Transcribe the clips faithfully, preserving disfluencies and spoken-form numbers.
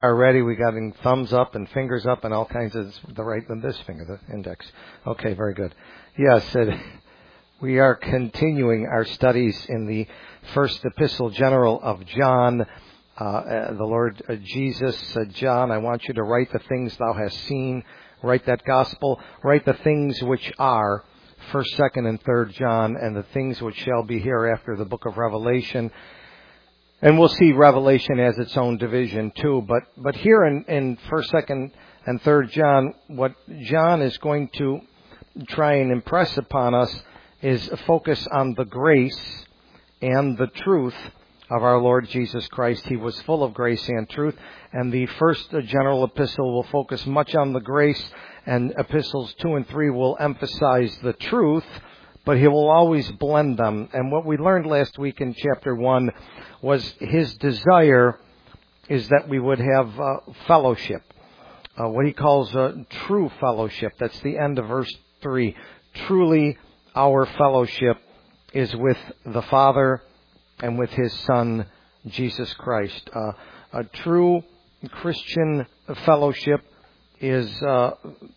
Are ready. We got thumbs up and fingers up and all kinds of the right and this finger, the index. Okay, very good. Yes, it, we are continuing our studies in the first epistle general of John. Uh, uh, the Lord uh, Jesus said, John, I want you to write the things thou hast seen. Write that gospel. Write the things which are, first, second, and third John, and the things which shall be hereafter, the book of Revelation. And we'll see Revelation as its own division too. But but here in, in first, second, and third John, what John is going to try and impress upon us is a focus on the grace and the truth of our Lord Jesus Christ. He was full of grace and truth. And the first general epistle will focus much on the grace, and epistles two and three will emphasize the truth, but he will always blend them. And what we learned last week in chapter one was his desire is that we would have uh, fellowship, uh, what he calls uh, true fellowship. That's the end of verse three. Truly, our fellowship is with the Father and with his Son, Jesus Christ. Uh, a true Christian fellowship is uh,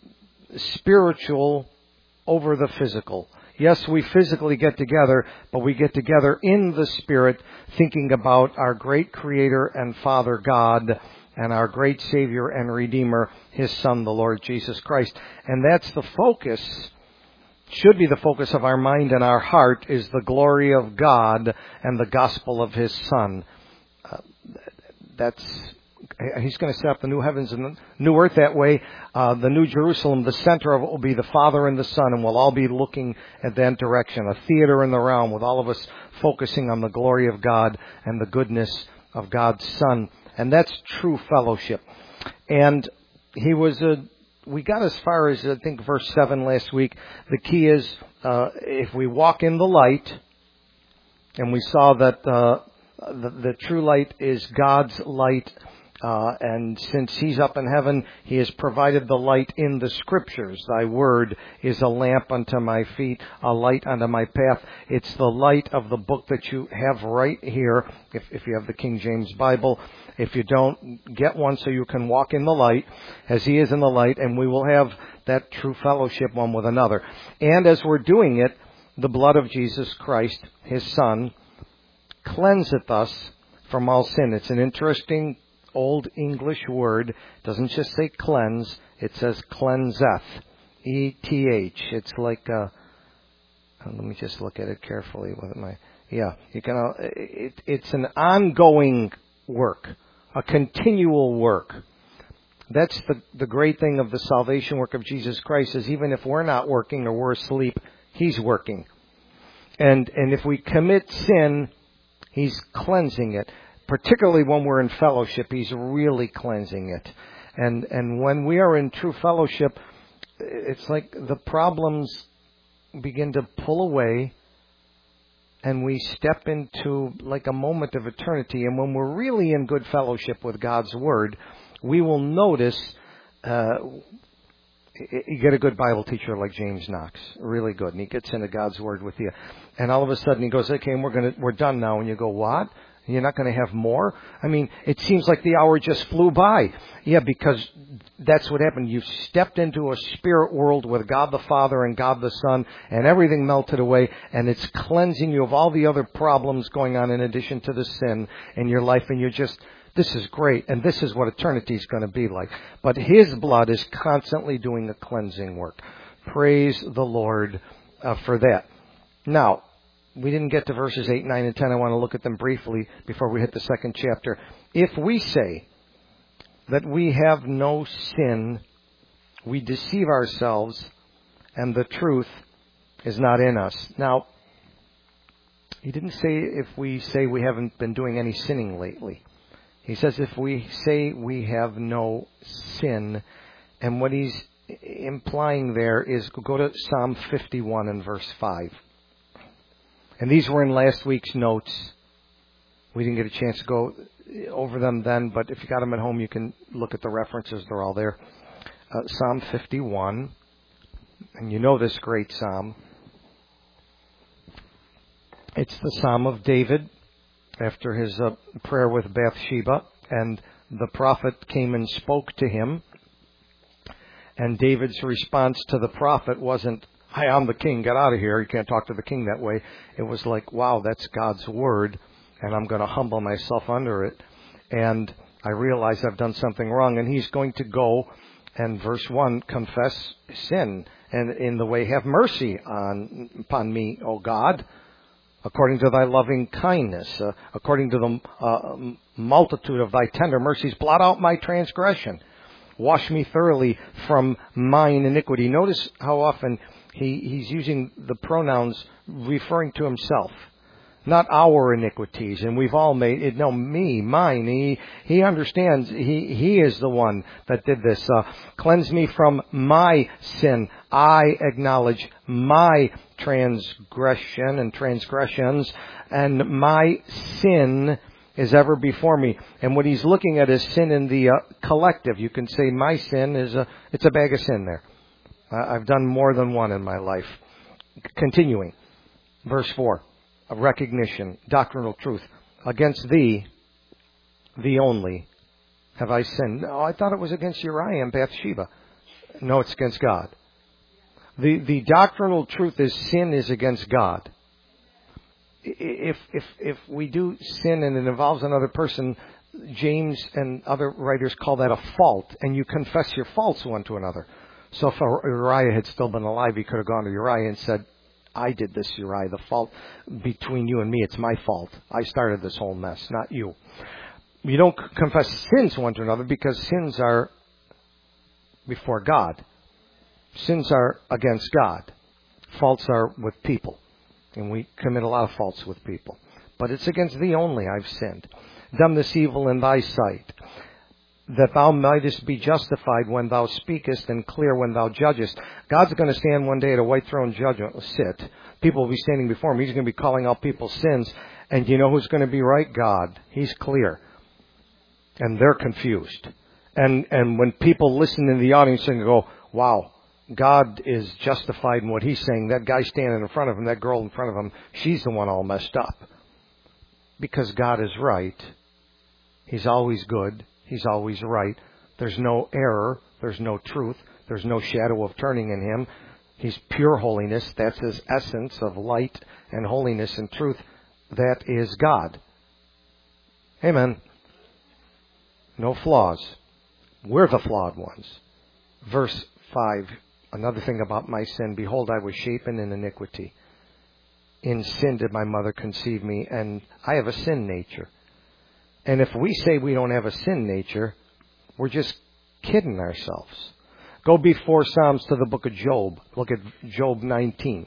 spiritual over the physical. Yes, we physically get together, but we get together in the Spirit, thinking about our great Creator and Father God and our great Savior and Redeemer, His Son, the Lord Jesus Christ. And that's the focus, should be the focus of our mind and our heart, is the glory of God and the gospel of His Son. Uh, that's... He's going to set up the new heavens and the new earth that way. Uh, the new Jerusalem, the center of it will be the Father and the Son, and we'll all be looking at that direction. A theater in the realm with all of us focusing on the glory of God and the goodness of God's Son. And that's true fellowship. And he was a, we got as far as, I think, verse seven last week. The key is, uh, if we walk in the light, and we saw that uh, the, the true light is God's light. Uh, and since He's up in heaven, He has provided the light in the Scriptures. Thy word is a lamp unto my feet, a light unto my path. It's the light of the book that you have right here, if, if you have the King James Bible. If you don't, get one so you can walk in the light, as He is in the light, and we will have that true fellowship one with another. And as we're doing it, the blood of Jesus Christ, His Son, cleanseth us from all sin. It's an interesting Old English word. It doesn't just say cleanse, it says cleanseth. E T H. It's like a, let me just look at it carefully with my, yeah, you can, uh, it, it's an ongoing work, a continual work. That's the, the great thing of the salvation work of Jesus Christ, is even if we're not working or we're asleep, He's working. And, and if we commit sin, He's cleansing it. Particularly when we're in fellowship, He's really cleansing it. And and when we are in true fellowship, it's like the problems begin to pull away, and we step into like a moment of eternity. And when we're really in good fellowship with God's Word, we will notice, uh, you get a good Bible teacher like James Knox, really good, and he gets into God's Word with you. And all of a sudden he goes, okay, and we're gonna we're done now. And you go, what? You're not going to have more? I mean, it seems like the hour just flew by. Yeah, because that's what happened. You stepped into a spirit world with God the Father and God the Son, and everything melted away, and it's cleansing you of all the other problems going on in addition to the sin in your life, and you're just, this is great, and this is what eternity is going to be like. But His blood is constantly doing a cleansing work. Praise the Lord uh, for that. Now, we didn't get to verses eight, nine, and ten. I want to look at them briefly before we hit the second chapter. If we say that we have no sin, we deceive ourselves, and the truth is not in us. Now, he didn't say if we say we haven't been doing any sinning lately. He says if we say we have no sin, and what he's implying there is, go to Psalm fifty-one and verse five. And these were in last week's notes. We didn't get a chance to go over them then, but if you got them at home, you can look at the references. They're all there. Uh, Psalm fifty-one. And you know this great psalm. It's the Psalm of David after his uh, prayer with Bathsheba. And the prophet came and spoke to him. And David's response to the prophet wasn't, "Hi, I'm the king, get out of here. You can't talk to the king that way." It was like, wow, that's God's word, and I'm going to humble myself under it. And I realize I've done something wrong. And he's going to go and, verse one, confess sin. And in the way, have mercy on upon me, O God, according to thy loving kindness, uh, according to the uh, multitude of thy tender mercies, blot out my transgression. Wash me thoroughly from mine iniquity. Notice how often he, he's using the pronouns referring to himself, not our iniquities. And we've all made it, no, me, mine. He, he understands he, he is the one that did this. Uh, cleanse me from my sin. I acknowledge my transgression and transgressions, and my sin is ever before me. And what he's looking at is sin in the uh, collective. You can say my sin is a, it's a bag of sin there. Uh, I've done more than one in my life. Continuing, verse four, a recognition, doctrinal truth. Against thee, thee only, have I sinned. No, I thought it was against Uriah and Bathsheba. No, it's against God. The, the doctrinal truth is sin is against God. If if if we do sin and it involves another person, James and other writers call that a fault, and you confess your faults one to another. So if Uriah had still been alive, he could have gone to Uriah and said, "I did this, Uriah. The fault between you and me, it's my fault. I started this whole mess, not you." You don't confess sins one to another because sins are before God. Sins are against God. Faults are with people. And we commit a lot of faults with people. But it's against thee only I've sinned. Done this evil in thy sight, that thou mightest be justified when thou speakest and clear when thou judgest. God's going to stand one day at a white throne judgment, sit. People will be standing before him. He's going to be calling out people's sins. And you know who's going to be right? God. He's clear. And they're confused. And and when people listen in the audience and go, wow, God is justified in what he's saying. That guy standing in front of him, that girl in front of him, she's the one all messed up. Because God is right. He's always good. He's always right. There's no error. There's no truth. There's no shadow of turning in him. He's pure holiness. That's his essence of light and holiness and truth. That is God. Amen. No flaws. We're the flawed ones. Verse five. Another thing about my sin. Behold, I was shapen in iniquity. In sin did my mother conceive me, and I have a sin nature. And if we say we don't have a sin nature, we're just kidding ourselves. Go before Psalms to the book of Job. Look at Job nineteen.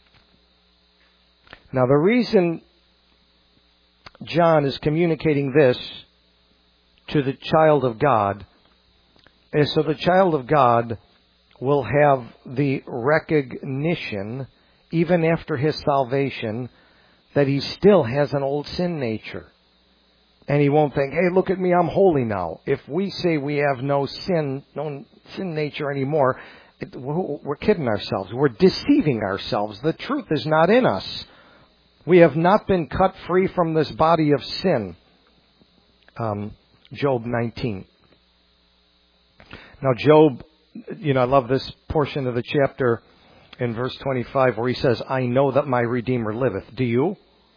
Now the reason John is communicating this to the child of God is so the child of God will have the recognition, even after his salvation, that he still has an old sin nature. And he won't think, hey, look at me, I'm holy now. If we say we have no sin, no sin nature anymore, it, we're, we're kidding ourselves. We're deceiving ourselves. The truth is not in us. We have not been cut free from this body of sin. Um, Job nineteen. Now, Job, you know, I love this portion of the chapter in verse twenty-five where he says, I know that my Redeemer liveth. Do you?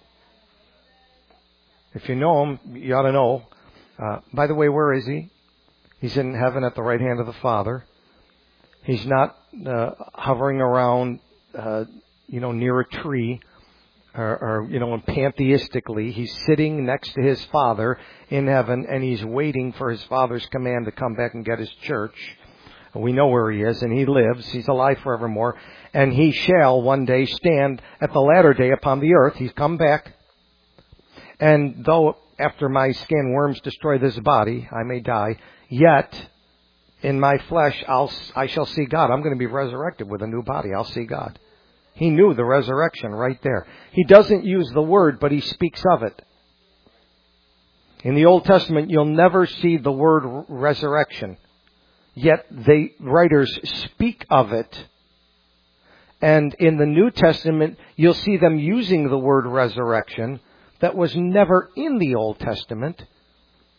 If you know him, you ought to know. Uh, by the way, where is he? He's in heaven at the right hand of the Father. He's not uh, hovering around, uh, you know, near a tree or, or, you know, pantheistically. He's sitting next to his Father in heaven, and he's waiting for his Father's command to come back and get his church. We know where he is, and he lives. He's alive forevermore. And he shall one day stand at the latter day upon the earth. He's come back. And though after my skin worms destroy this body, I may die, yet in my flesh I'll, I shall see God. I'm going to be resurrected with a new body. I'll see God. He knew the resurrection right there. He doesn't use the word, but he speaks of it. In the Old Testament, you'll never see the word resurrection. Yet the writers speak of it. And in the New Testament, you'll see them using the word resurrection that was never in the Old Testament.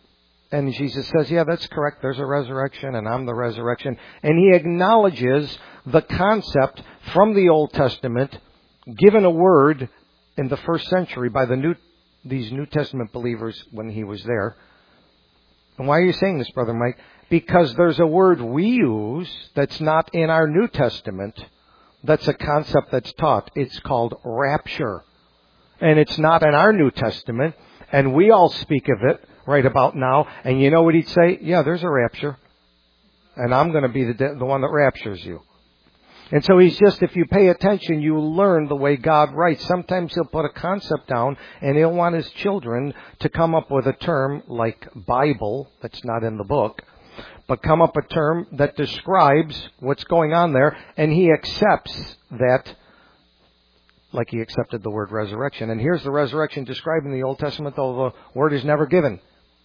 And Jesus says, yeah, that's correct. There's a resurrection, and I'm the resurrection. And he acknowledges the concept from the Old Testament, given a word in the first century by the New, these New Testament believers when he was there. And why are you saying this, Brother Mike? Because there's a word we use that's not in our New Testament. That's a concept that's taught. It's called rapture. And it's not in our New Testament. And we all speak of it right about now. And you know what he'd say? Yeah, there's a rapture. And I'm going to be the, the one that raptures you. And so he's just, if you pay attention, you learn the way God writes. Sometimes he'll put a concept down and he'll want his children to come up with a term like Bible, that's not in the book, but come up a term that describes what's going on there, and he accepts that like he accepted the word resurrection. And here's the resurrection described in the Old Testament, though the word is never given.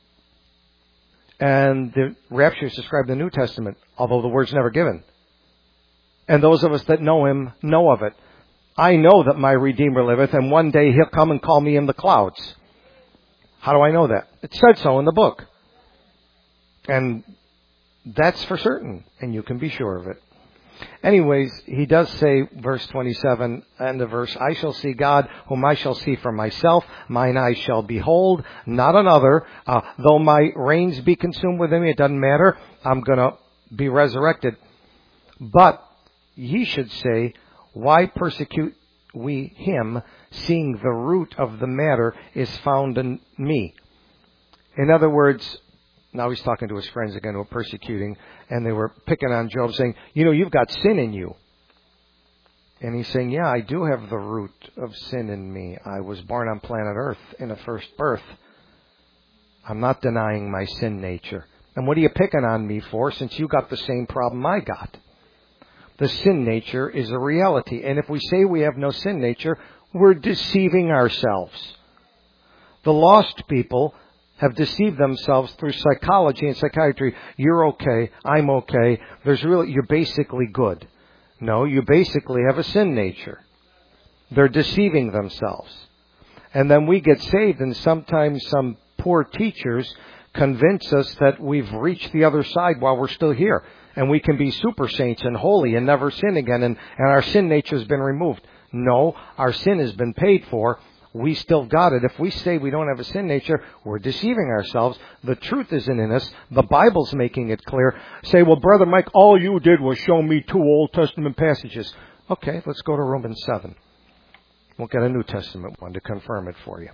And the rapture is described in the New Testament, although the word's never given. And those of us that know him know of it. I know that my Redeemer liveth, and one day he'll come and call me in the clouds. How do I know that? It said so in the book. And that's for certain, and you can be sure of it. Anyways, he does say, verse twenty-seven, end of verse, I shall see God, whom I shall see for myself. Mine eyes shall behold, not another. Uh, though my reins be consumed within me, it doesn't matter. I'm going to be resurrected. But ye should say, why persecute we him, seeing the root of the matter is found in me? In other words, now he's talking to his friends again who were persecuting, and they were picking on Job, saying, you know, you've got sin in you. And he's saying, yeah, I do have the root of sin in me. I was born on planet Earth in a first birth. I'm not denying my sin nature. And what are you picking on me for, since you got the same problem I got? The sin nature is a reality. And if we say we have no sin nature, we're deceiving ourselves. The lost people have deceived themselves through psychology and psychiatry. You're okay. I'm okay. There's really, you're basically good. No, you basically have a sin nature. They're deceiving themselves. And then we get saved, and sometimes some poor teachers convince us that we've reached the other side while we're still here. And we can be super saints and holy and never sin again, and, and our sin nature has been removed. No, our sin has been paid for. We still got it. If we say we don't have a sin nature, we're deceiving ourselves. The truth isn't in us. The Bible's making it clear. Say, well, Brother Mike, all you did was show me two Old Testament passages. Okay, let's go to Romans seven. We'll get a New Testament one to confirm it for you.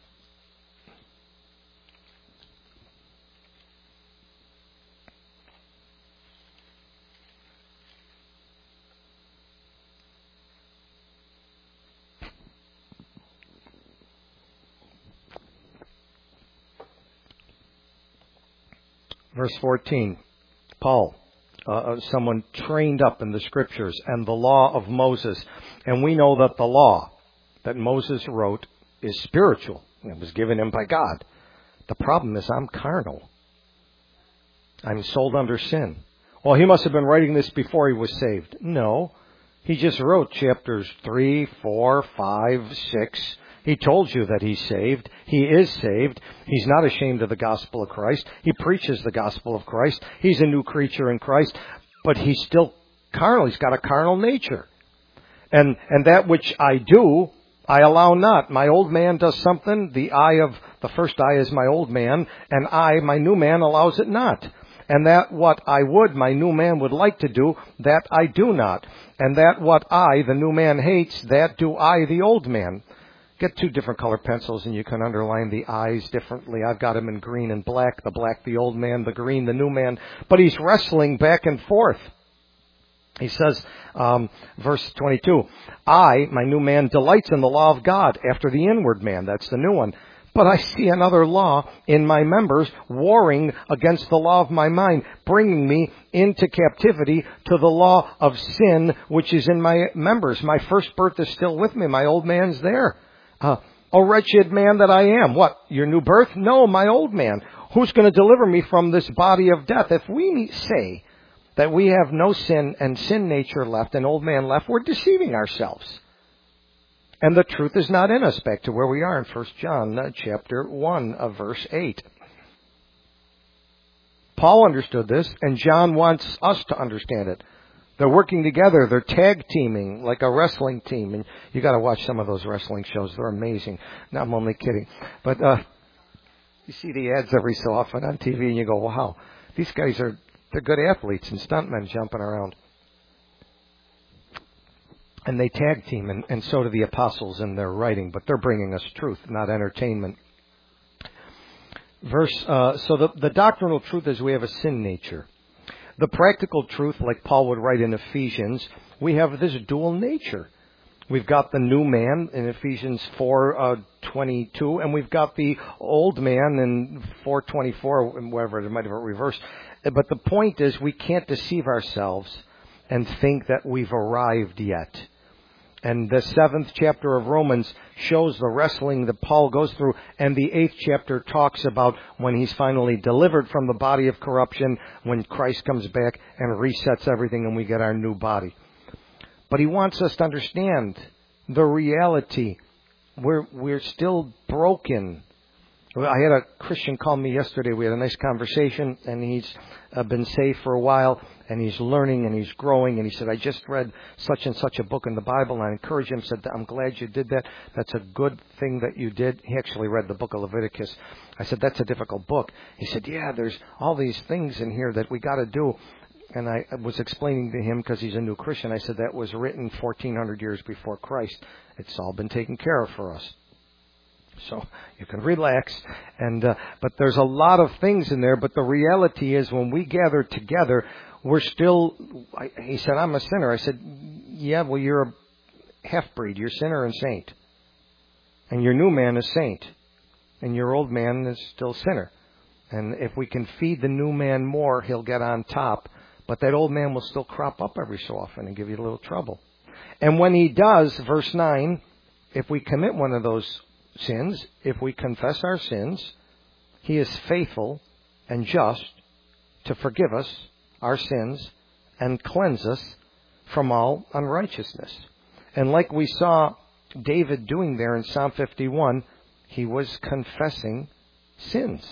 Verse fourteen, Paul, uh, someone trained up in the Scriptures and the law of Moses. And we know that the law that Moses wrote is spiritual. It was given him by God. The problem is I'm carnal. I'm sold under sin. Well, he must have been writing this before he was saved. No, he just wrote chapters three, four, five, six. He told you that he's saved. He is saved. He's not ashamed of the gospel of Christ. He preaches the gospel of Christ. He's a new creature in Christ. But he's still carnal. He's got a carnal nature. And and that which I do, I allow not. My old man does something. The eye of the first eye is my old man. And I, my new man, allows it not. And that what I would, my new man would like to do, that I do not. And that what I, the new man, hates, that do I, the old man. Get two different color pencils and you can underline the eyes differently. I've got them in green and black. The black, the old man, the green, the new man. But he's wrestling back and forth. He says, um, verse twenty-two, I, my new man, delights in the law of God after the inward man. That's the new one. But I see another law in my members warring against the law of my mind, bringing me into captivity to the law of sin, which is in my members. My first birth is still with me. My old man's there. Uh, oh, wretched man that I am. What? Your new birth? No, my old man. Who's going to deliver me from this body of death? If we say that we have no sin and sin nature left and old man left, we're deceiving ourselves. And the truth is not in us. Back to where we are in First John uh, chapter one, of verse eight. Paul understood this, and John wants us to understand it. They're working together. They're tag teaming like a wrestling team. And you got to watch some of those wrestling shows. They're amazing. No, I'm only kidding. But uh, you see the ads every so often on T V, and you go, wow, these guys are they're good athletes and stuntmen jumping around. And they tag team, and, and so do the apostles in their writing. But they're bringing us truth, not entertainment. Verse. Uh, so the, the doctrinal truth is we have a sin nature. The practical truth, like Paul would write in Ephesians, we have this dual nature. We've got the new man in Ephesians four twenty-two, and we've got the old man in four twenty-four, wherever it might have reversed. But the point is, we can't deceive ourselves and think that we've arrived yet. And the seventh chapter of Romans shows the wrestling that Paul goes through. And the eighth chapter talks about when he's finally delivered from the body of corruption, when Christ comes back and resets everything and we get our new body. But he wants us to understand the reality. We're, we're still broken. I had a Christian call me yesterday. We had a nice conversation, and he's uh, been saved for a while, and he's learning, and he's growing. And he said, I just read such and such a book in the Bible, and I encouraged him, said, I'm glad you did that. That's a good thing that you did. He actually read the book of Leviticus. I said, that's a difficult book. He said, yeah, there's all these things in here that we got to do. And I was explaining to him, because he's a new Christian, I said, that was written fourteen hundred years before Christ. It's all been taken care of for us. So you can relax. And uh, but there's a lot of things in there. But the reality is, when we gather together, we're still, I, he said, I'm a sinner. I said, yeah, well, you're a half-breed. You're sinner and saint. And your new man is saint. And your old man is still sinner. And if we can feed the new man more, he'll get on top. But that old man will still crop up every so often and give you a little trouble. And when he does, verse nine, if we commit one of those sins, if we confess our sins, he is faithful and just to forgive us our sins and cleanse us from all unrighteousness. And like we saw David doing there in Psalm fifty-one, he was confessing sins.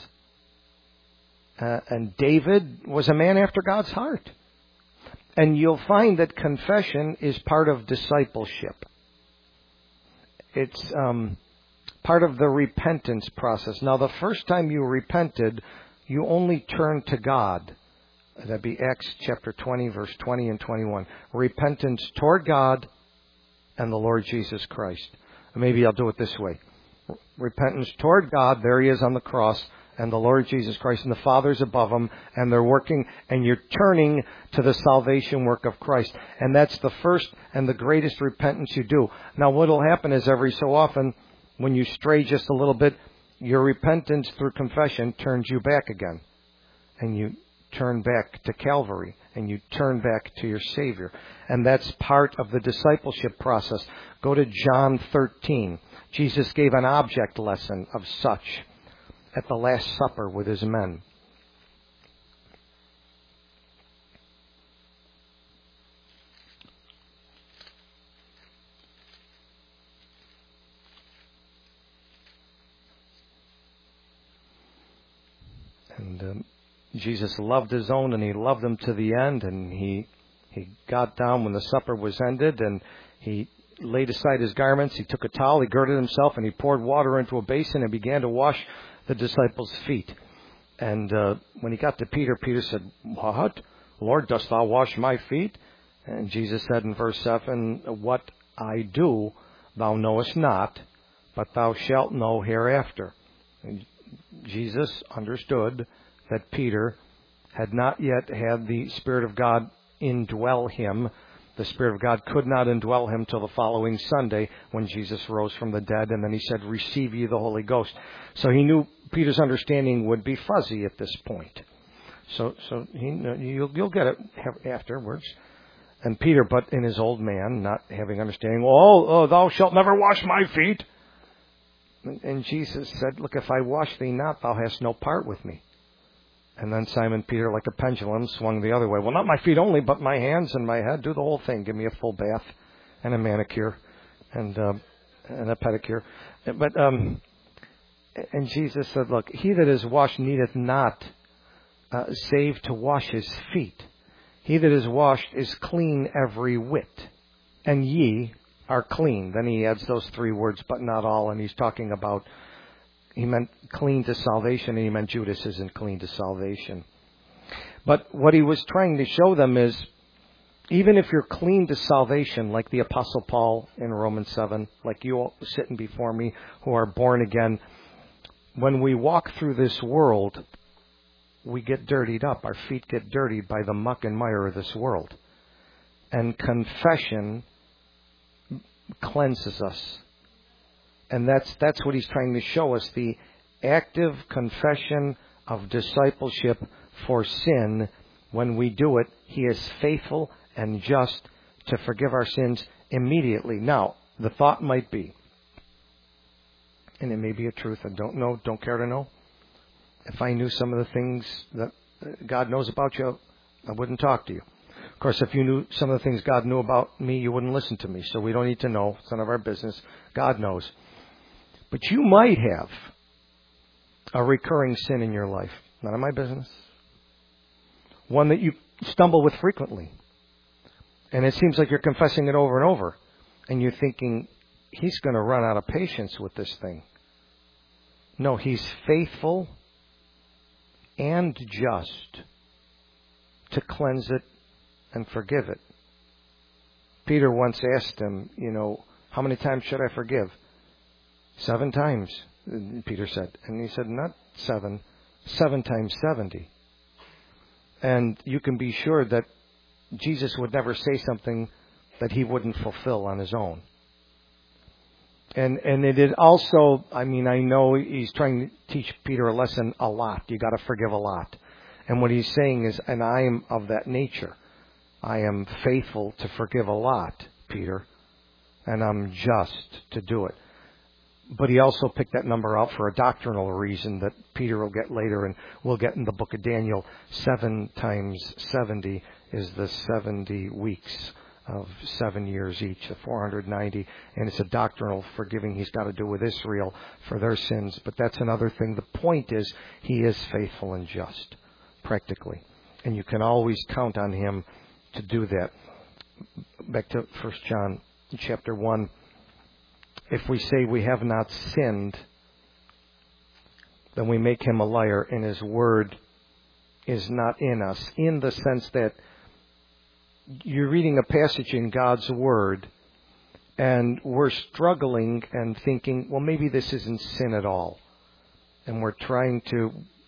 Uh, and David was a man after God's heart. And you'll find that confession is part of discipleship. It's um, part of the repentance process. Now, the first time you repented, you only turned to God. That'd be Acts chapter twenty, verse twenty and twenty-one. Repentance toward God and the Lord Jesus Christ. Maybe I'll do it this way. Repentance toward God, there he is on the cross, and the Lord Jesus Christ, and the Father's above him, and they're working, and you're turning to the salvation work of Christ. And that's the first and the greatest repentance you do. Now, what will happen is every so often, when you stray just a little bit, your repentance through confession turns you back again. And you turn back to Calvary, and you turn back to your Savior. And that's part of the discipleship process. Go to John thirteen. Jesus gave an object lesson of such at the Last Supper with his men. And um, Jesus loved his own, and he loved them to the end, and he he got down when the supper was ended, and he laid aside his garments, he took a towel, he girded himself, and he poured water into a basin and began to wash the disciples' feet. And uh, when he got to Peter, Peter said, "What? Lord, dost thou wash my feet?" And Jesus said in verse seven, "What I do thou knowest not, but thou shalt know hereafter." And Jesus understood that Peter had not yet had the Spirit of God indwell him. The Spirit of God could not indwell him till the following Sunday when Jesus rose from the dead. And then he said, "Receive ye the Holy Ghost." So he knew Peter's understanding would be fuzzy at this point. So so he, you'll, you'll get it afterwards. And Peter, but in his old man, not having understanding, "Oh, oh thou shalt never wash my feet." And, and Jesus said, "Look, if I wash thee not, thou hast no part with me." And then Simon Peter, like a pendulum, swung the other way. "Well, not my feet only, but my hands and my head. Do the whole thing. Give me a full bath and a manicure and uh, and a pedicure." But um, and Jesus said, "Look, he that is washed needeth not uh, save to wash his feet. He that is washed is clean every whit. And ye are clean. Then he adds those three words, but not all. And he's talking about, he meant clean to salvation, and he meant Judas isn't clean to salvation. But what he was trying to show them is, even if you're clean to salvation, like the Apostle Paul in Romans seven, like you all sitting before me who are born again, when we walk through this world, we get dirtied up. Our feet get dirtied by the muck and mire of this world. And confession cleanses us. And that's that's what he's trying to show us, the active confession of discipleship for sin. When we do it, he is faithful and just to forgive our sins immediately. Now, the thought might be, and it may be a truth, I don't know, don't care to know. If I knew some of the things that God knows about you, I wouldn't talk to you. Of course, if you knew some of the things God knew about me, you wouldn't listen to me. So we don't need to know. It's none of our business. God knows. But you might have a recurring sin in your life. None of my business. One that you stumble with frequently. And it seems like you're confessing it over and over. And you're thinking, he's going to run out of patience with this thing. No, he's faithful and just to cleanse it and forgive it. Peter once asked him, you know, how many times should I forgive? Seven times, Peter said. And he said, not seven, seven times seventy. And you can be sure that Jesus would never say something that he wouldn't fulfill on his own. And and it is also, I mean, I know he's trying to teach Peter a lesson a lot. You got to forgive a lot. And what he's saying is, and I am of that nature. I am faithful to forgive a lot, Peter. And I'm just to do it. But he also picked that number out for a doctrinal reason that Peter will get later, and we'll get in the book of Daniel. Seven times seventy is the seventy weeks of seven years each, the four hundred ninety. And it's a doctrinal forgiving he's got to do with Israel for their sins. But that's another thing. The point is, he is faithful and just, practically. And you can always count on him to do that. Back to First John chapter one. If we say we have not sinned, then we make him a liar, and his word is not in us. In the sense that you're reading a passage in God's word, and we're struggling and thinking, well, maybe this isn't sin at all. And we're trying to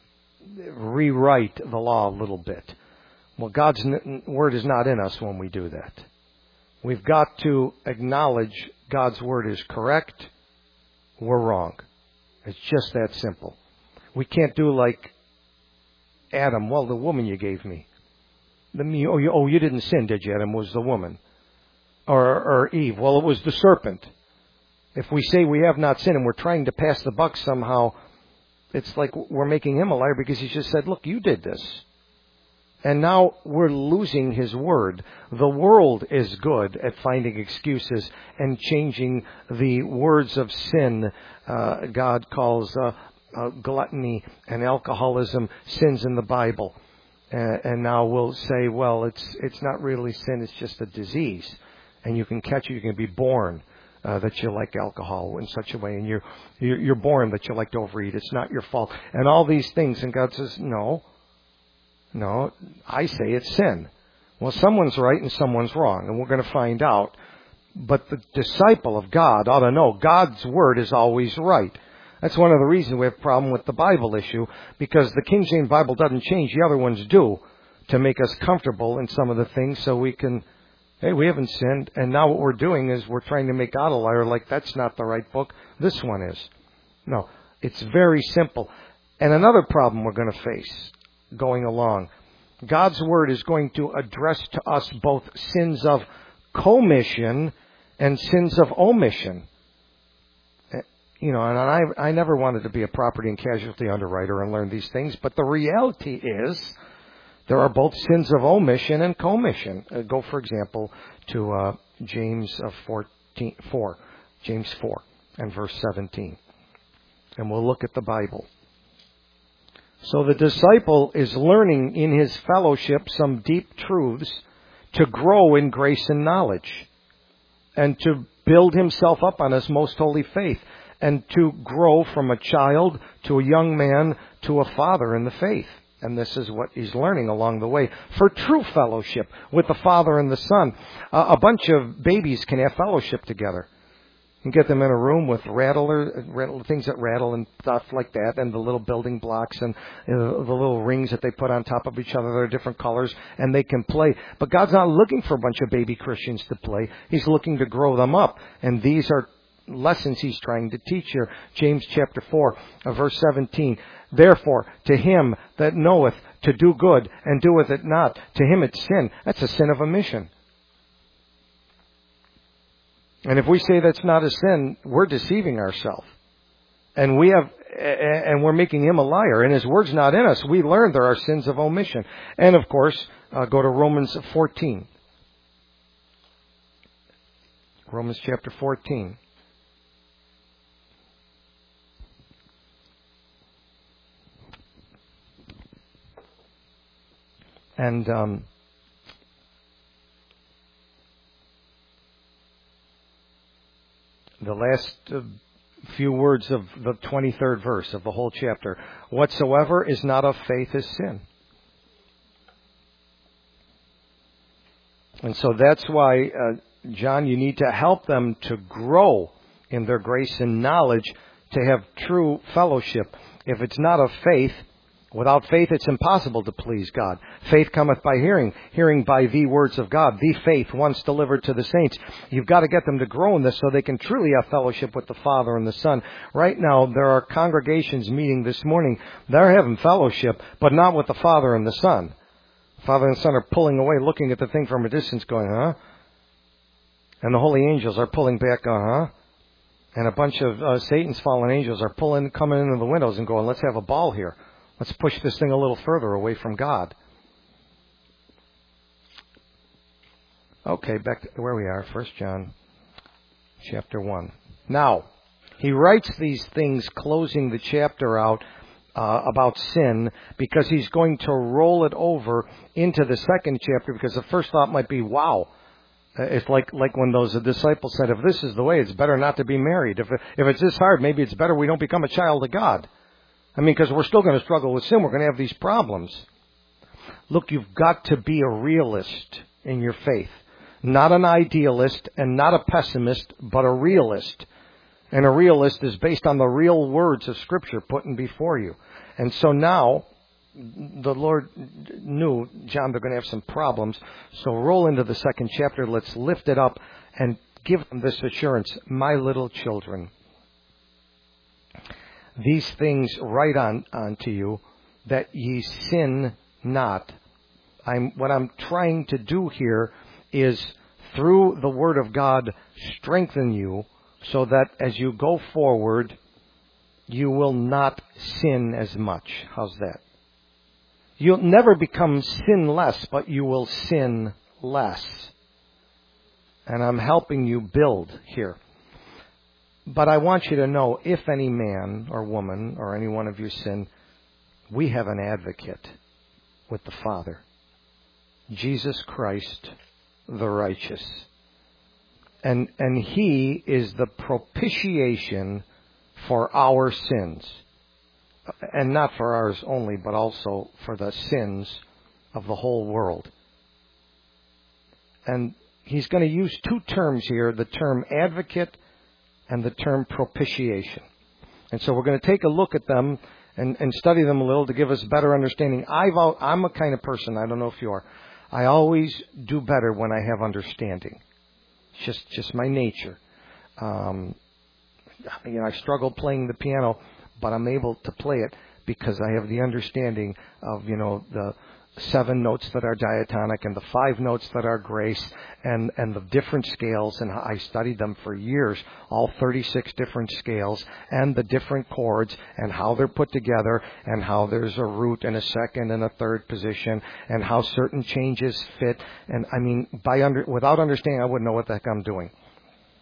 rewrite the law a little bit. Well, God's word is not in us when we do that. We've got to acknowledge God's word is correct. We're wrong. It's just that simple. We can't do like Adam. Well, the woman you gave me. The, oh, you, oh, you didn't sin, did you, Adam? It was the woman. Or, or Eve. Well, it was the serpent. If we say we have not sinned and we're trying to pass the buck somehow, it's like we're making him a liar because he just said, look, you did this. And now we're losing his word. The world is good at finding excuses and changing the words of sin. Uh, God calls uh, uh, gluttony and alcoholism sins in the Bible. Uh, and now we'll say, well, it's it's not really sin, it's just a disease. And you can catch it, you can be born uh, that you like alcohol in such a way. And you're, you're, you're born that you like to overeat. It's not your fault. And all these things. And God says, no. No, I say it's sin. Well, someone's right and someone's wrong, and we're going to find out. But the disciple of God ought to know God's word is always right. That's one of the reasons we have a problem with the Bible issue, because the King James Bible doesn't change. The other ones do, to make us comfortable in some of the things so we can, hey, we haven't sinned. And now what we're doing is we're trying to make God a liar, like that's not the right book. This one is. No, it's very simple. And another problem we're going to face going along. God's word is going to address to us both sins of commission and sins of omission. You know, and I I never wanted to be a property and casualty underwriter and learn these things, but the reality is there are both sins of omission and commission. Uh, go, for example, to uh, James fourteen, four, James four and verse seventeen. And we'll look at the Bible. So the disciple is learning in his fellowship some deep truths to grow in grace and knowledge, and to build himself up on his most holy faith, and to grow from a child to a young man to a father in the faith. And this is what he's learning along the way for true fellowship with the Father and the Son. Uh, a bunch of babies can have fellowship together. You can get them in a room with rattler, rattle, things that rattle and stuff like that, and the little building blocks and uh, the little rings that they put on top of each other that are different colors, and they can play. But God's not looking for a bunch of baby Christians to play. He's looking to grow them up. And these are lessons he's trying to teach here. James chapter four, uh, verse seventeen. Therefore, to him that knoweth to do good and doeth it not, to him it's sin. That's a sin of omission. And if we say that's not a sin, we're deceiving ourselves. And we have, and we're making him a liar. And his word's not in us. We learn there are sins of omission. And of course, uh, go to Romans fourteen. Romans chapter fourteen. And um, the last uh, few words of the twenty-third verse of the whole chapter. Whatsoever is not of faith is sin. And so that's why, uh, John, you need to help them to grow in their grace and knowledge, to have true fellowship. If it's not of faith, without faith, it's impossible to please God. Faith cometh by hearing, hearing by the words of God, the faith once delivered to the saints. You've got to get them to grow in this so they can truly have fellowship with the Father and the Son. Right now, there are congregations meeting this morning. They're having fellowship, but not with the Father and the Son. Father and Son are pulling away, looking at the thing from a distance, going, huh? And the holy angels are pulling back, uh-huh. And a bunch of uh, Satan's fallen angels are pulling, coming into the windows and going, let's have a ball here. Let's push this thing a little further away from God. Okay, back to where we are, First John chapter one. Now, he writes these things closing the chapter out uh, about sin, because he's going to roll it over into the second chapter, because the first thought might be, wow. It's like like when those disciples said, if this is the way, it's better not to be married. If if it's this hard, maybe it's better we don't become a child of God. I mean, because we're still going to struggle with sin. We're going to have these problems. Look, you've got to be a realist in your faith. Not an idealist and not a pessimist, but a realist. And a realist is based on the real words of Scripture put in before you. And so now, the Lord knew, John, they're going to have some problems. So roll into the second chapter. Let's lift it up and give them this assurance. My little children, these things write on unto you, that ye sin not. I'm, what I'm trying to do here is, through the Word of God, strengthen you so that as you go forward, you will not sin as much. How's that? You'll never become sinless, but you will sin less. And I'm helping you build here. But I want you to know, if any man or woman or any one of you sin, we have an advocate with the Father. Jesus Christ, the righteous. And, and He is the propitiation for our sins. And not for ours only, but also for the sins of the whole world. And He's going to use two terms here, the term advocate and the term propitiation. And so we're going to take a look at them and, and study them a little to give us better understanding. I've, I'm a kind of person, I don't know if you are, I always do better when I have understanding. It's just, just my nature. Um, you know, I struggle playing the piano, but I'm able to play it because I have the understanding of, you know, the seven notes that are diatonic and the five notes that are grace, and, and the different scales, and I studied them for years, all thirty-six different scales, and the different chords, and how they're put together, and how there's a root and a second and a third position, and how certain changes fit. And I mean, by under, without understanding, I wouldn't know what the heck I'm doing.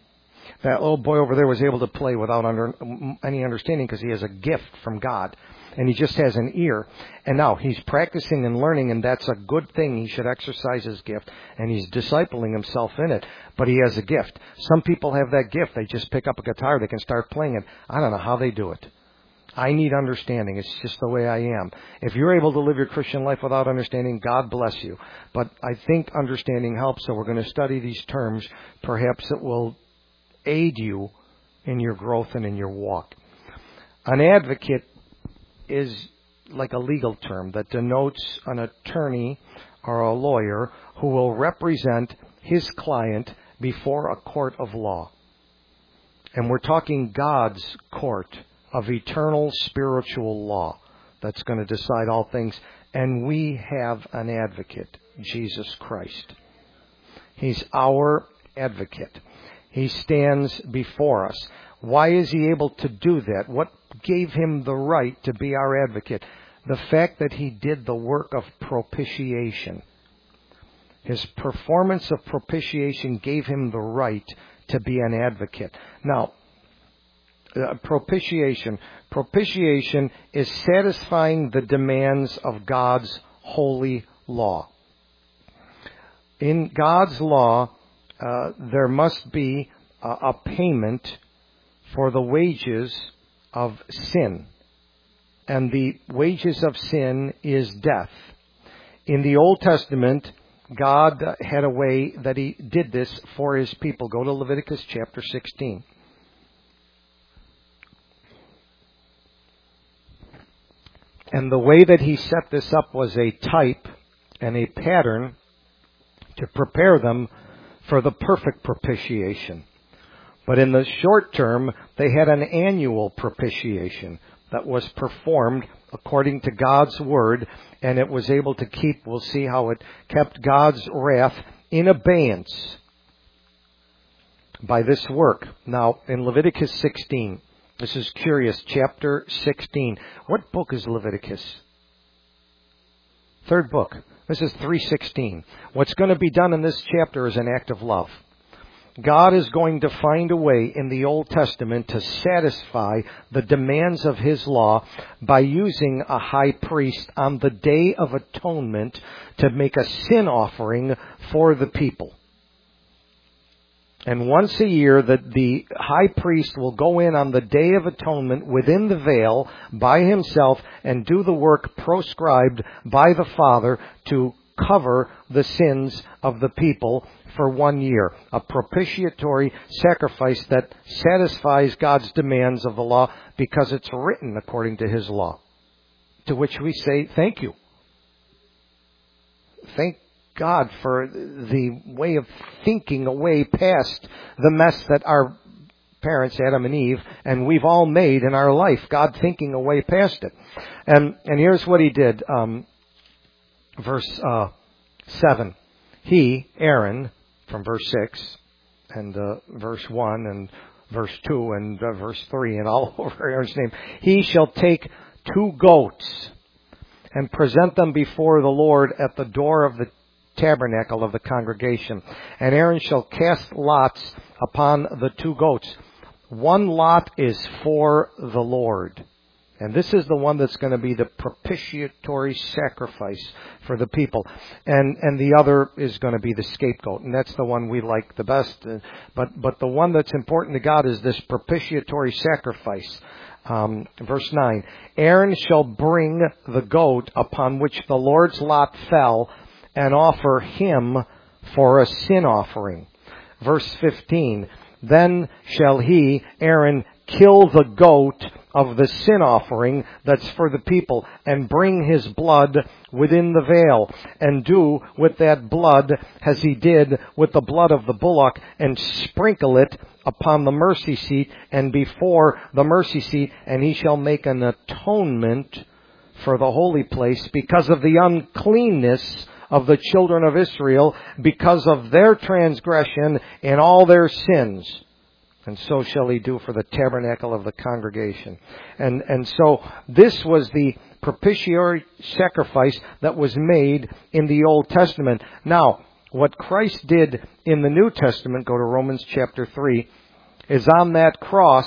That little boy over there was able to play without under, any understanding because he has a gift from God. And he just has an ear. And now he's practicing and learning, and that's a good thing. He should exercise his gift, and he's discipling himself in it. But he has a gift. Some people have that gift. They just pick up a guitar. They can start playing it. I don't know how they do it. I need understanding. It's just the way I am. If you're able to live your Christian life without understanding, God bless you. But I think understanding helps, so we're going to study these terms. Perhaps it will aid you in your growth and in your walk. An advocate is like a legal term that denotes an attorney or a lawyer who will represent his client before a court of law. And we're talking God's court of eternal spiritual law that's going to decide all things. And we have an advocate, Jesus Christ. He's our advocate. He stands before us. Why is he able to do that? What gave him the right to be our advocate? The fact that he did the work of propitiation. His performance of propitiation gave him the right to be an advocate. Now, uh, propitiation. Propitiation is satisfying the demands of God's holy law. In God's law, uh, there must be a, a payment for the wages of sin. And the wages of sin is death. In the Old Testament, God had a way that he did this for his people. Go to Leviticus chapter sixteen. And the way that he set this up was a type and a pattern to prepare them for the perfect propitiation. But in the short term, they had an annual propitiation that was performed according to God's word, and it was able to keep, we'll see how it kept God's wrath in abeyance by this work. Now, in Leviticus sixteen, this is curious, chapter sixteen. What book is Leviticus? Third book. This is three sixteen. What's going to be done in this chapter is an act of love. God is going to find a way in the Old Testament to satisfy the demands of his law by using a high priest on the Day of Atonement to make a sin offering for the people. And once a year, the, the high priest will go in on the Day of Atonement within the veil by himself and do the work proscribed by the Father to cover the sins of the people for one year. A propitiatory sacrifice that satisfies God's demands of the law because it's written according to his law. To which we say, thank you. Thank God for the way of thinking away past the mess that our parents, Adam and Eve, and we've all made in our life. God thinking away past it. And and here's what he did. Um, verse uh, seven. He, Aaron, from verse six, and uh, verse one, and verse two, and uh, verse three, and all over Aaron's name. He shall take two goats and present them before the Lord at the door of the tabernacle of the congregation. And Aaron shall cast lots upon the two goats. One lot is for the Lord. And this is the one that's going to be the propitiatory sacrifice for the people. And and the other is going to be the scapegoat. And that's the one we like the best. But but the one that's important to God is this propitiatory sacrifice. Um, verse nine. Aaron shall bring the goat upon which the Lord's lot fell and offer him for a sin offering. Verse fifteen. Then shall he, Aaron, kill the goat of the sin offering that's for the people, and bring his blood within the veil, and do with that blood as he did with the blood of the bullock, and sprinkle it upon the mercy seat and before the mercy seat, and he shall make an atonement for the holy place because of the uncleanness of the children of Israel, because of their transgression and all their sins. And so shall he do for the tabernacle of the congregation. And and so this was the propitiatory sacrifice that was made in the Old Testament. Now, what Christ did in the New Testament, go to Romans chapter three, is on that cross.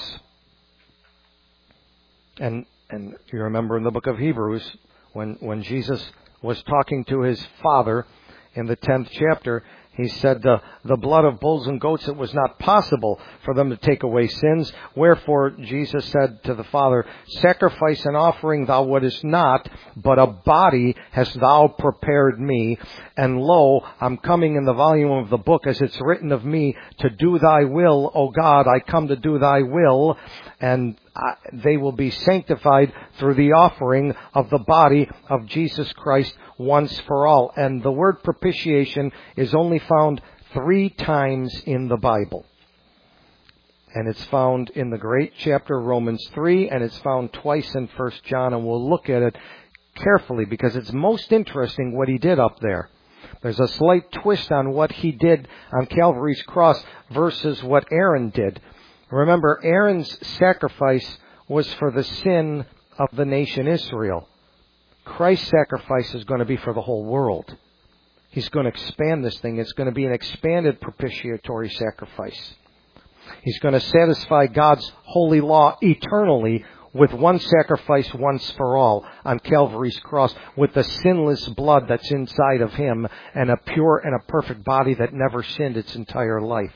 And and you remember in the book of Hebrews, when, when Jesus was talking to his Father in the tenth chapter, he said, uh, the blood of bulls and goats, it was not possible for them to take away sins. Wherefore, Jesus said to the Father, sacrifice and offering thou wouldest not, but a body hast thou prepared me. And lo, I'm coming in the volume of the book as it's written of me, to do thy will, O God, I come to do thy will. And they will be sanctified through the offering of the body of Jesus Christ once for all. And the word propitiation is only found three times in the Bible. And it's found in the great chapter Romans three, and it's found twice in First John, and we'll look at it carefully because it's most interesting what he did up there. There's a slight twist on what he did on Calvary's cross versus what Aaron did. Remember, Aaron's sacrifice was for the sin of the nation Israel. Christ's sacrifice is going to be for the whole world. He's going to expand this thing. It's going to be an expanded propitiatory sacrifice. He's going to satisfy God's holy law eternally with one sacrifice once for all on Calvary's cross, with the sinless blood that's inside of him and a pure and a perfect body that never sinned its entire life.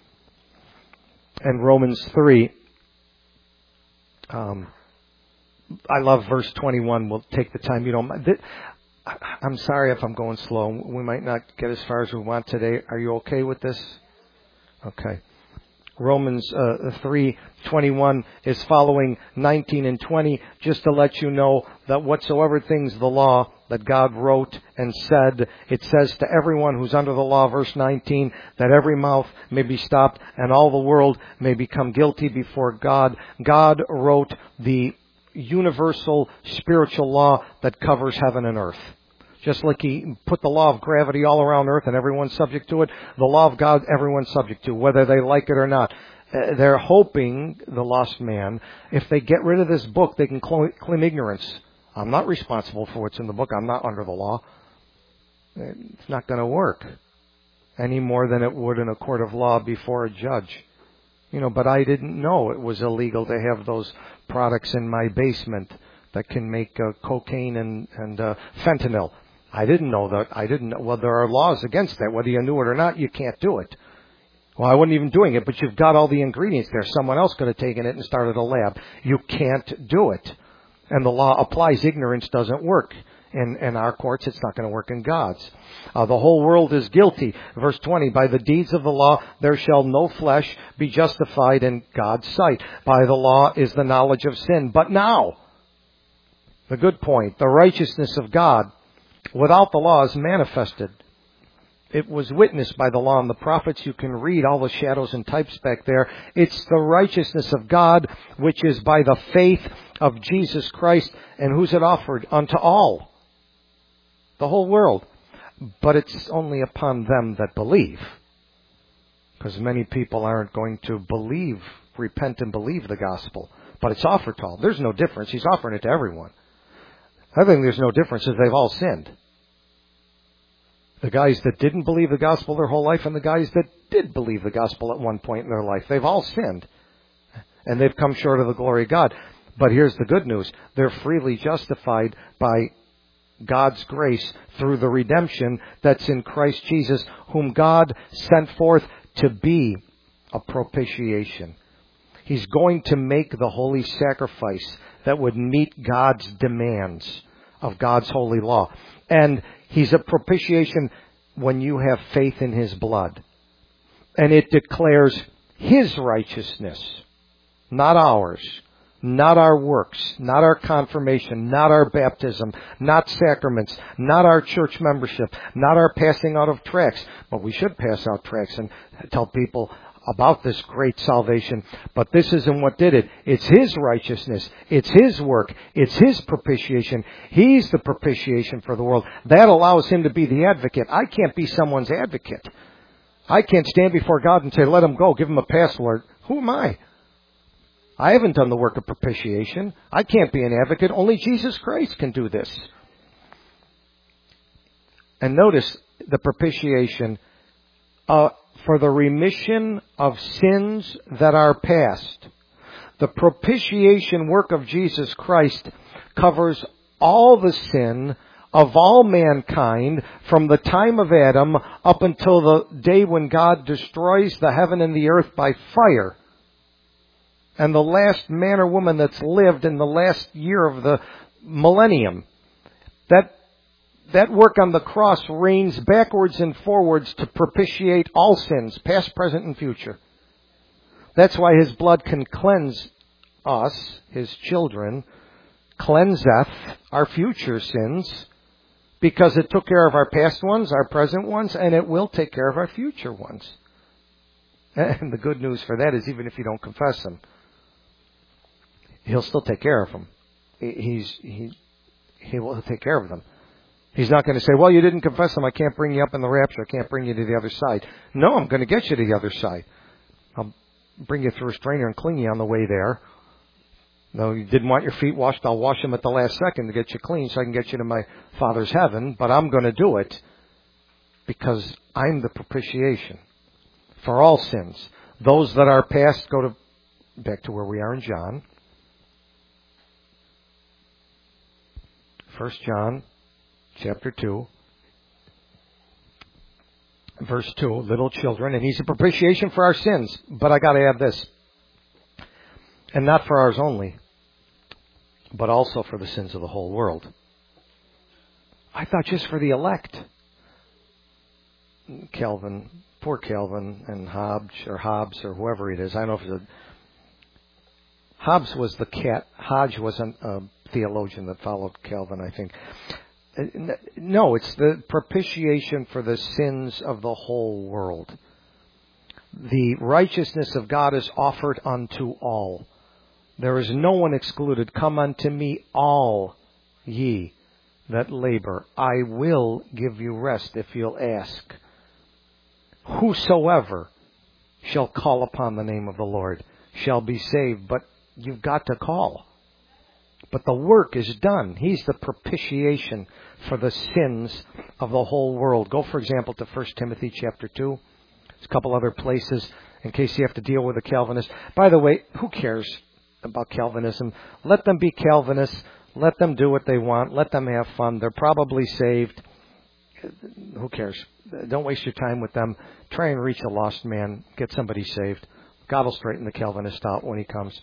And Romans three, um, I love verse twenty-one. We'll take the time. You don't mind. I'm sorry if I'm going slow. We might not get as far as we want today. Are you okay with this? Okay. Romans uh, three twenty-one is following nineteen and twenty, just to let you know that whatsoever things the law that God wrote and said, it says to everyone who's under the law, verse nineteen, that every mouth may be stopped and all the world may become guilty before God. God wrote the universal spiritual law that covers heaven and earth. Just like he put the law of gravity all around earth and everyone's subject to it, the law of God everyone's subject to, whether they like it or not. Uh, they're hoping, the lost man, if they get rid of this book, they can claim ignorance. I'm not responsible for what's in the book. I'm not under the law. It's not going to work any more than it would in a court of law before a judge. You know, but I didn't know it was illegal to have those products in my basement that can make uh, cocaine and, and uh, fentanyl. I didn't know that. I didn't know. Well, there are laws against that. Whether you knew it or not, you can't do it. Well, I wasn't even doing it, but you've got all the ingredients there. Someone else could have taken it and started a lab. You can't do it. And the law applies. Ignorance doesn't work. In, in our courts, it's not going to work in God's. Uh, the whole world is guilty. Verse twenty, by the deeds of the law, there shall no flesh be justified in God's sight. By the law is the knowledge of sin. But now, the good point, the righteousness of God without the law is manifested. It was witnessed by the law and the prophets. You can read all the shadows and types back there. It's the righteousness of God, which is by the faith of Jesus Christ. And who's it offered? Unto all. The whole world. But it's only upon them that believe. Because many people aren't going to believe, repent and believe the gospel. But it's offered to all. There's no difference. He's offering it to everyone. I think there's no difference is they've all sinned. The guys that didn't believe the gospel their whole life and the guys that did believe the gospel at one point in their life. They've all sinned. And they've come short of the glory of God. But here's the good news. They're freely justified by God's grace through the redemption that's in Christ Jesus, whom God sent forth to be a propitiation. He's going to make the holy sacrifice that would meet God's demands of God's holy law. And He's a propitiation when you have faith in His blood. And it declares His righteousness, not ours, not our works, not our confirmation, not our baptism, not sacraments, not our church membership, not our passing out of tracts. But we should pass out tracts and tell people about this great salvation. But this isn't what did it. It's His righteousness. It's His work. It's His propitiation. He's the propitiation for the world. That allows Him to be the advocate. I can't be someone's advocate. I can't stand before God and say, let him go, give him a password. Who am I? I haven't done the work of propitiation. I can't be an advocate. Only Jesus Christ can do this. And notice the propitiation uh, for the remission of sins that are past. The propitiation work of Jesus Christ covers all the sin of all mankind from the time of Adam up until the day when God destroys the heaven and the earth by fire. And the last man or woman that's lived in the last year of the millennium. That, that work on the cross reigns backwards and forwards to propitiate all sins, past, present, and future. That's why His blood can cleanse us, His children, cleanseth our future sins, because it took care of our past ones, our present ones, and it will take care of our future ones. And the good news for that is even if you don't confess them, He'll still take care of them. He's, he, he will take care of them. He's not going to say, well, you didn't confess them, I can't bring you up in the rapture, I can't bring you to the other side. No, I'm going to get you to the other side. I'll bring you through a strainer and clean you on the way there. No, you didn't want your feet washed, I'll wash them at the last second to get you clean so I can get you to my Father's heaven, but I'm going to do it because I'm the propitiation for all sins. Those that are past, go to back to where we are in John. First John, chapter two, verse two, little children, and He's a propitiation for our sins. But I got to add this, and not for ours only, but also for the sins of the whole world. I thought just for the elect. Calvin, poor Calvin and Hobbes, or Hobbes, or whoever it is. I don't know if it's a... Hobbes was the cat. Hodge was a uh, theologian that followed Calvin, I think. No, it's the propitiation for the sins of the whole world. The righteousness of God is offered unto all. There is no one excluded. Come unto me, all ye that labor. I will give you rest if you'll ask. Whosoever shall call upon the name of the Lord shall be saved. But you've got to call. But the work is done. He's the propitiation for the sins of the whole world. Go, for example, to First Timothy chapter two. There's a couple other places in case you have to deal with a Calvinist. By the way, who cares about Calvinism? Let them be Calvinists. Let them do what they want. Let them have fun. They're probably saved. Who cares? Don't waste your time with them. Try and reach a lost man. Get somebody saved. God will straighten the Calvinist out when He comes.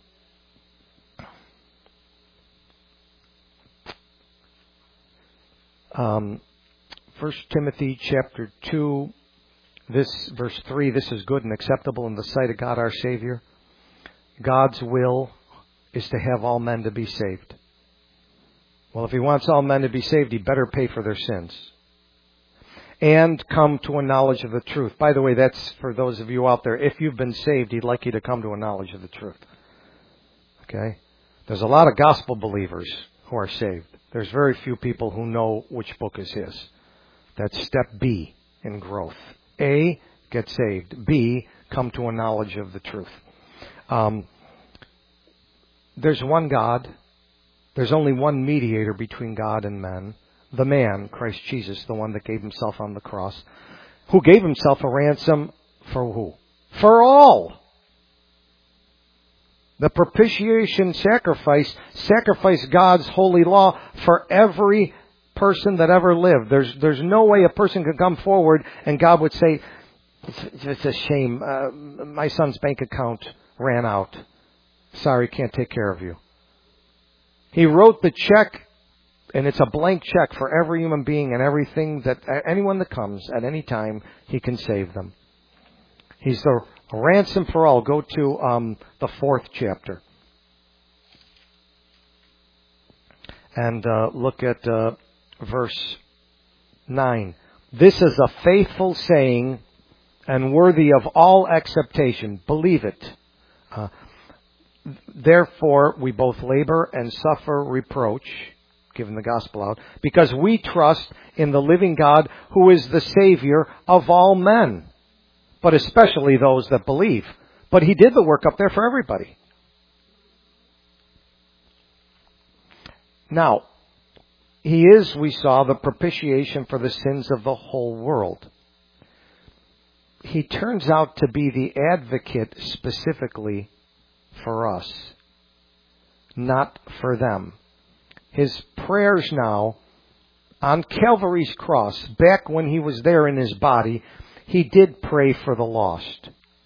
Um, First Timothy chapter two, this verse three, this is good and acceptable in the sight of God our Savior. God's will is to have all men to be saved. Well, if He wants all men to be saved, He better pay for their sins. And come to a knowledge of the truth. By the way, that's for those of you out there. If you've been saved, He'd like you to come to a knowledge of the truth. Okay? There's a lot of gospel believers who are saved. There's very few people who know which book is His. That's step B in growth. A, get saved. B, come to a knowledge of the truth. Um, there's one God. There's only one mediator between God and men. The man, Christ Jesus, the one that gave Himself on the cross. Who gave Himself a ransom for who? For all. The propitiation sacrifice sacrificed God's holy law for every person that ever lived. There's there's no way a person could come forward and God would say, it's, it's a shame, uh, my son's bank account ran out. Sorry, can't take care of you. He wrote the check, and it's a blank check for every human being and everything that anyone that comes at any time, He can save them. He's the ransom for all. Go to um, the fourth chapter. And uh, look at uh, verse nine. This is a faithful saying and worthy of all acceptation. Believe it. Uh, Therefore, we both labor and suffer reproach, giving the gospel out, because we trust in the living God who is the Savior of all men. But especially those that believe. But He did the work up there for everybody. Now, He is, we saw, the propitiation for the sins of the whole world. he turns out to be the advocate specifically for us, not for them. His prayers now, on Calvary's cross, back when he was there in his body, he did pray for the lost.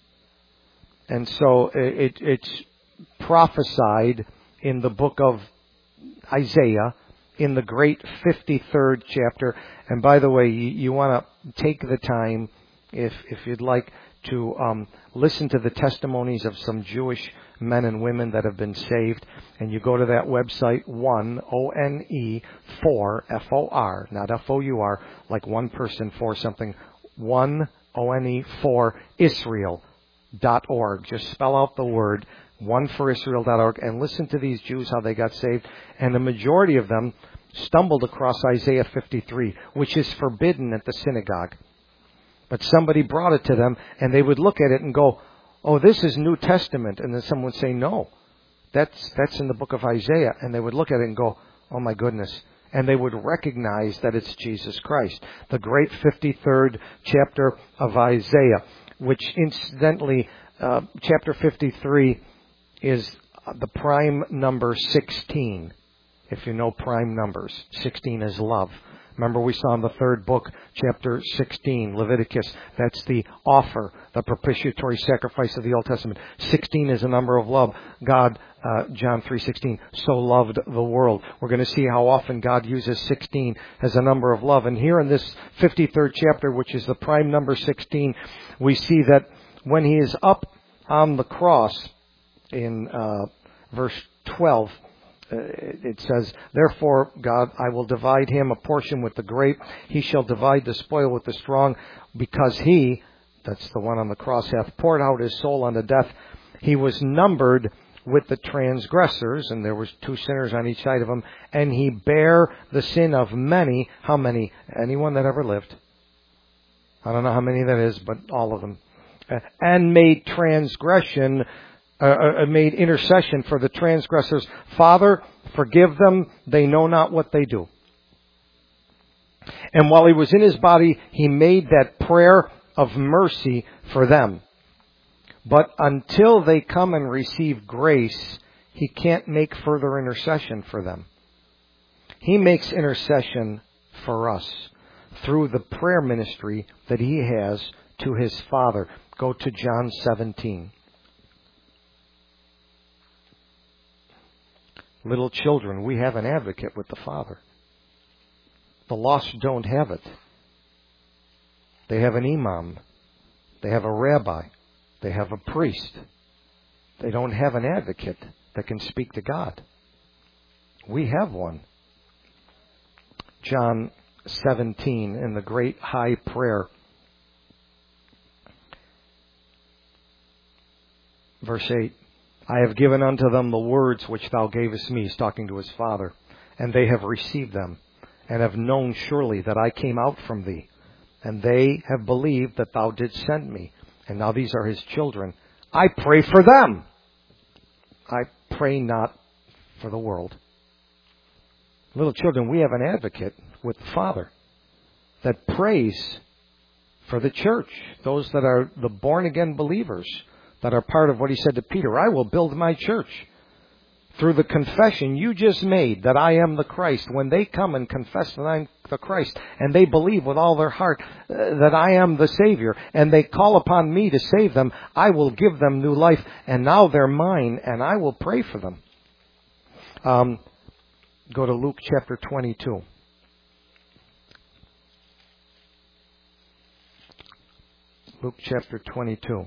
And so it, it's prophesied in the book of Isaiah, in the great fifty-third chapter. And by the way, you, you want to take the time, if if you'd like, to um, listen to the testimonies of some Jewish men and women that have been saved. And you go to that website, one, O N E, for, F O R, not F O U R, like one person for something, one, O N E, for Israel dot org. Just spell out the word one for Israel dot org and listen to these Jews, how they got saved. And the majority of them stumbled across Isaiah fifty-three, which is forbidden at the synagogue. But somebody brought it to them, and they would look at it and go, oh, this is New Testament. And then someone would say, no, that's that's in the book of Isaiah. And they would look at it and go, oh my goodness. And they would recognize that it's Jesus Christ. The great fifty-third chapter of Isaiah, which incidentally, uh, chapter fifty-three is the prime number sixteen. If you know prime numbers, sixteen is love. Remember, we saw in the third book, chapter sixteen, Leviticus, that's the offer, the propitiatory sacrifice of the Old Testament. sixteen is a number of love. God, uh, John three sixteen, so loved the world. We're going to see how often God uses sixteen as a number of love. And here in this fifty-third chapter, which is the prime number sixteen, we see that when he is up on the cross, in uh, verse twelve, Uh, it says, therefore, God, I will divide him a portion with the great. He shall divide the spoil with the strong, because he, that's the one on the cross, hath poured out his soul unto death. He was numbered with the transgressors, and there was two sinners on each side of him, and he bare the sin of many. How many? Anyone that ever lived. I don't know how many that is, but all of them. Uh, and made transgression Uh, made intercession for the transgressors. Father, forgive them. They know not what they do. And while he was in his body, he made that prayer of mercy for them. But until they come and receive grace, he can't make further intercession for them. He makes intercession for us through the prayer ministry that he has to his Father. Go to John seventeen. Little children, we have an advocate with the Father. The lost don't have it. They have an imam. They have a rabbi. They have a priest. They don't have an advocate that can speak to God. We have one. John seventeen, in the great high prayer. Verse eight. I have given unto them the words which thou gavest me. He's talking to his Father. And they have received them, and have known surely that I came out from thee. And they have believed that thou didst send me. And now these are his children. I pray for them. I pray not for the world. Little children, we have an advocate with the Father that prays for the church, those that are the born-again believers, that are part of what he said to Peter, I will build my church. Through the confession you just made that I am the Christ, when they come and confess that I'm the Christ, and they believe with all their heart uh, that I am the Savior, and they call upon me to save them, I will give them new life, and now they're mine, and I will pray for them. Um, go to Luke chapter twenty-two. Luke chapter twenty-two.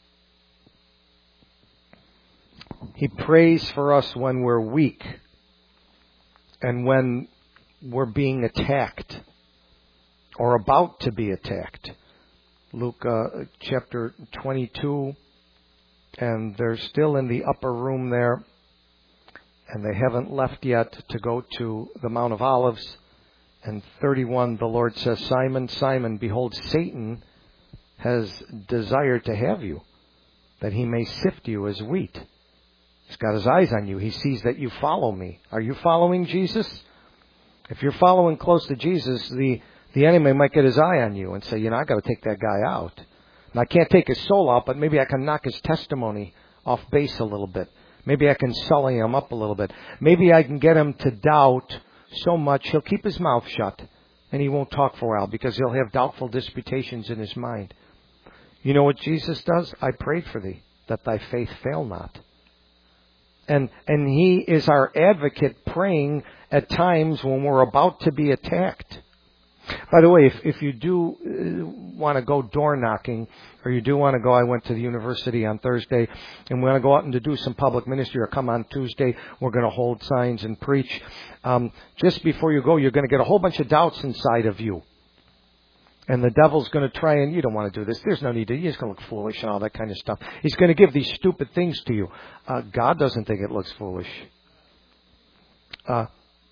He prays for us when we're weak and when we're being attacked or about to be attacked. Luke uh, chapter twenty-two, and they're still in the upper room there, and they haven't left yet to go to the Mount of Olives. And thirty-one, the Lord says, Simon, Simon, behold, Satan has desired to have you, that he may sift you as wheat. He's got his eyes on you. He sees that you follow me. Are you following Jesus? If you're following close to Jesus, the, the enemy might get his eye on you and say, you know, I got to take that guy out. And I can't take his soul out, but maybe I can knock his testimony off base a little bit. Maybe I can sully him up a little bit. Maybe I can get him to doubt so much he'll keep his mouth shut and he won't talk for a while because he'll have doubtful disputations in his mind. You know what Jesus does? I prayed for thee, that thy faith fail not. And and he is our advocate praying at times when we're about to be attacked. By the way, if, if you do uh, want to go door knocking, or you do want to go, I went to the university on Thursday, and we want to go out and to do some public ministry, or come on Tuesday, we're going to hold signs and preach. Um, just before you go, you're going to get a whole bunch of doubts inside of you. And the devil's going to try and, you don't want to do this. There's no need to, you're just going to look foolish and all that kind of stuff. He's going to give these stupid things to you. Uh, God doesn't think it looks foolish. Uh,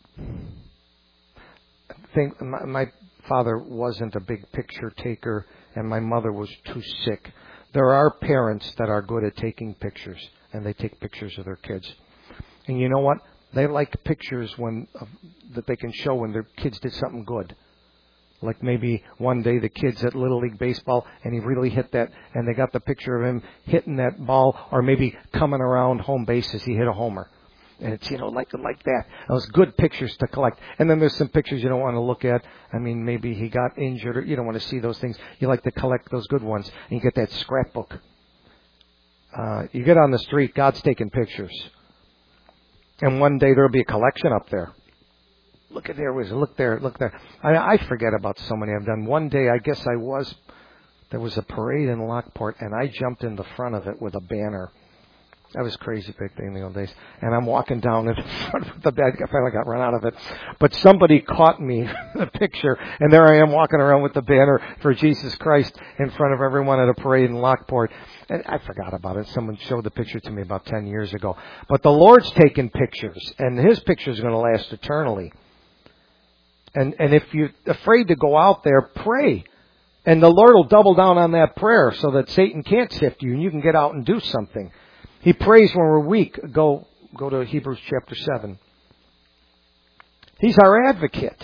think, my, my father wasn't a big picture taker, and my mother was too sick. There are parents that are good at taking pictures, and they take pictures of their kids. And you know what? They like pictures when uh, that they can show when their kids did something good. Like maybe one day the kid's at Little League Baseball and he really hit that, and they got the picture of him hitting that ball, or maybe coming around home base as he hit a homer. And it's, you know, like like that. Those good pictures to collect. And then there's some pictures you don't want to look at. I mean, maybe he got injured, or you don't want to see those things. You like to collect those good ones. And you get that scrapbook. Uh, you get on the street, God's taking pictures. And one day there'll be a collection up there. Look at there, look there, look there. I, I forget about so many I've done. One day, I guess I was, there was a parade in Lockport, and I jumped in the front of it with a banner. That was crazy big thing in the old days. And I'm walking down in front of the bed. I finally got run out of it. But somebody caught me in the picture, and there I am walking around with the banner for Jesus Christ in front of everyone at a parade in Lockport. And I forgot about it. Someone showed the picture to me about ten years ago. But the Lord's taking pictures, and His picture is going to last eternally. And and if you're afraid to go out there, pray. And the Lord will double down on that prayer so that Satan can't sift you and you can get out and do something. He prays when we're weak. Go go to Hebrews chapter seven. He's our advocate.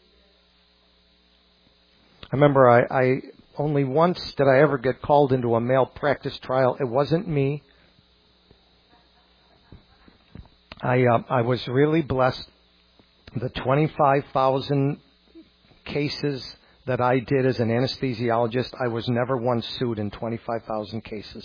I remember I, I only once did I ever get called into a malpractice trial. It wasn't me. I uh, I was really blessed. The twenty-five thousand cases that I did as an anesthesiologist, I was never once sued in twenty-five thousand cases.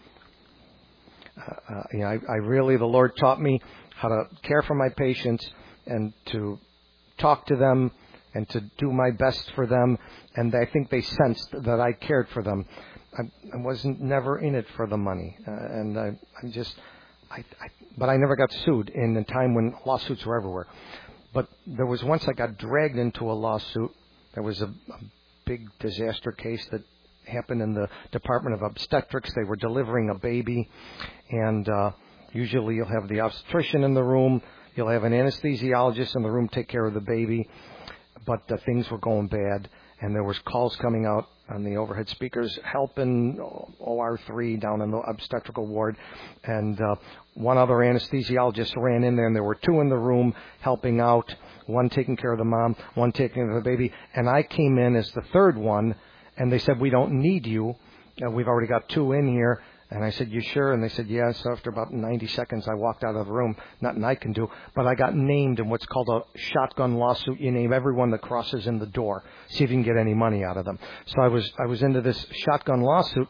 Uh, uh, you know, I, I really, the Lord taught me how to care for my patients and to talk to them and to do my best for them. And I think they sensed that I cared for them. I, I wasn't never in it for the money. Uh, and I, I just, I, I, but I never got sued in a time when lawsuits were everywhere. But there was once I got dragged into a lawsuit. There was a, a big disaster case that happened in the Department of Obstetrics. They were delivering a baby, and uh, usually you'll have the obstetrician in the room. You'll have an anesthesiologist in the room take care of the baby. But uh, things were going bad, and there was calls coming out on the overhead speakers, helping O R three down in the obstetrical ward. And uh, one other anesthesiologist ran in there, and there were two in the room helping out, one taking care of the mom, one taking care of the baby. And I came in as the third one, and they said, we don't need you. Uh, we've already got two in here. And I said, you sure? And they said, yeah. So after about ninety seconds, I walked out of the room. Nothing I can do. But I got named in what's called a shotgun lawsuit. You name everyone that crosses in the door. See if you can get any money out of them. So I was I was into this shotgun lawsuit.